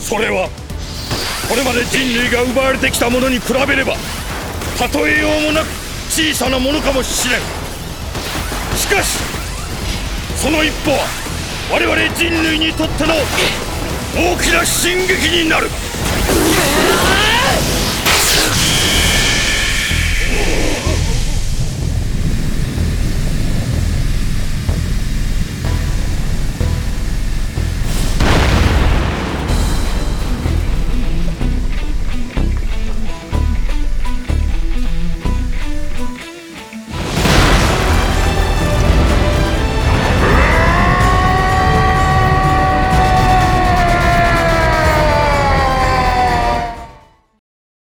それはこれまで人類が奪われてきたものに比べれば例えようもなく小さなものかもしれん。しかしその一歩は我々人類にとっての大きな進撃になる。